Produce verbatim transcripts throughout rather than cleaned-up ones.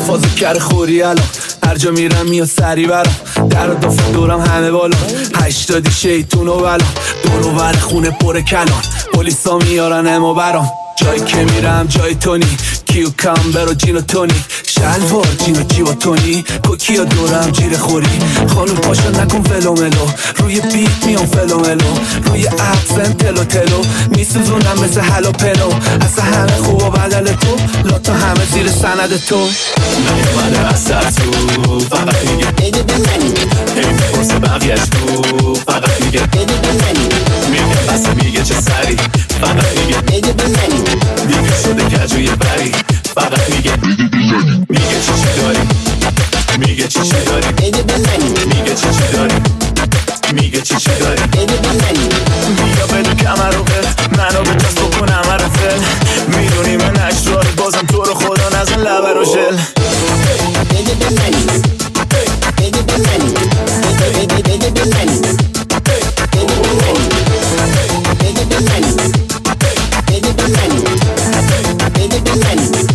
فازو کر خوری الان هر جا میرم میاد سری برام در و دفت دورم همه بالا هشتادی شیطون و بلا دور و بر خونه پر کلان پلیسا میارن اما برام جایی که میرم جای تونی کیو کامبر و جین و تونی شلوار جین و کیو تونی کوکیا دورم جیر خوری خانم پاشا نکن فلوملو روی بیت میام فلوملو روی اپسن تلو تلو میسوزونم مثل هلو پلو اصلا همه خوب و بدل تو لاتا همه زیر سند تو نیومده از سر تو فقط میگه بده به منی هی میپرسه بقیهش تو فقط میگه بده به منی میگه بس میگه چه سری فقط میگه بده به منی دیگه شده کجوی بری فقط میگه بده به منی میگه چی چی داری میگه چی چی داری بده به منی میگه چی چی داری میگه چی چی داری بده به منی بیا بدو کمر رو بد منو به دست بکن همه رو فل میدونی من اشرار بازم تو رو خدا نزن لبه رو ژل بده به منی بده به منی بده بده بده به منی بده به منی بده به منی بده به منی بده به منی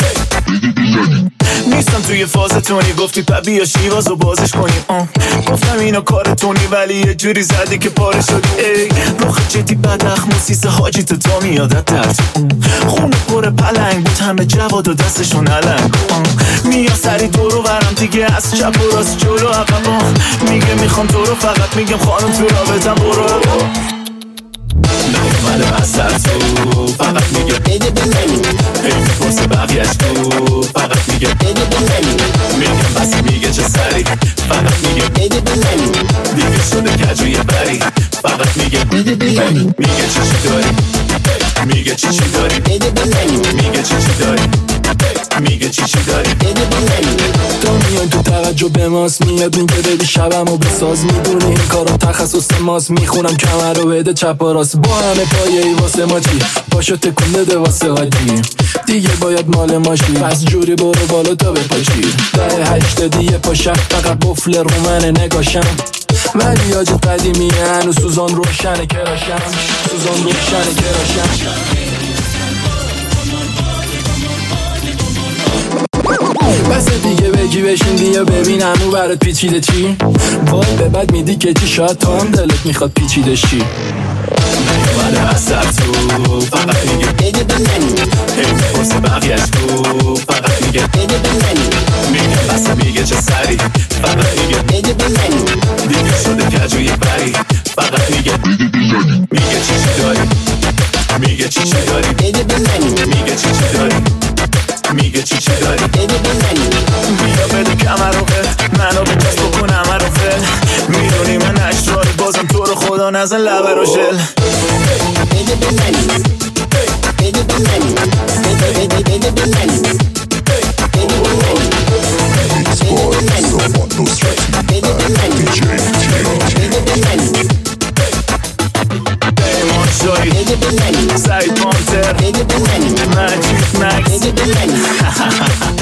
نیستم توی فازتونی گفتی پا بیا شیوازو بازش کنیم آه. گفتم اینو کارتونی ولی یه جوری زدی که پاره شدی ای روخ جدی بدخ موسیسه حاجی تو تا میادت درد خونه پر پلنگ بود همه جواد و دستشون علنگ میا سری تو رو ورم دیگه از چپ و راست جلو عقب میگه میخوام تو رو فقط میگم خانم تو رابطم برو نیومده از سر تو فقط میگه بده به منی هی میپرسه بقیهش تو فقط میگه بده به منی میگم بس میگه چه سری فقط میگه بده به منی دیگه شده کجوی بری فقط میگه بده به منی میگه چی چی داری میگه چی چی داری بده به منی میگه چی چی داری میگه چی چی داری بده به منی تو میای تو توجه به ماست میاد میگه ببی شبمو بساز میدونی این کارم تخصص ماست میخونم کمر رو بده چپ و راست با همه پایه‌ای واسه ما چی پاشو تکون بده واسه حاجی دیگه باید مال ماشی پس جوری برو بالا تا بپاشی ده هشتادی یه پاشم فقط بفل رو من نگاشم ولی آج قدیمی هنو سوزان روشنه کراشم سوزان روشنه کراشم بس دیگه بگی بشین بیا ببینم او برات پیچیده چی وای به بعد میدی که چی شاید تو هم دلت میخواد پیچیده شی نیومده از سر تو فقط میگه بده به منی هی میپرسه بقیهش تو فقط میگه بده به منی میگه بس میگه چه سری فقط میگه بده به منی دیگه شده کجوی بری فقط میگه بده به منی میگه چی چی داری میگه چی چی داری بده به منی میگه چی چی داری میگه چی چی داری بده به منی بیا بده کمر رو بد منو به دست بکن همه رو فل میدونی من اشرار بازم تو رو خدا نزن لبه رو ژل بده به منی بده به منی بده بده بده به منی بده به منی بده به منی بده به منی پیمان شایی بده به منی سعید مانتر بده به منی مجید مکس بده به منی